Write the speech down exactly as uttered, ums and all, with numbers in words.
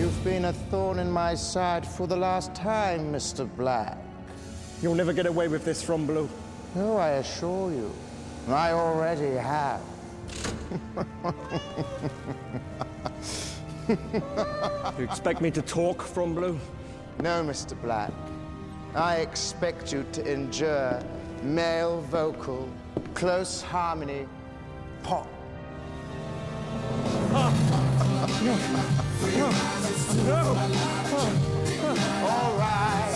You've been a thorn in my side for the last time, Mister Black. You'll never get away with this, From Blue. No, I assure you, I already have. You expect me to talk, From Blue? No, Mister Black. I expect you to endure male vocal, close harmony, pop. No. No. No. All right.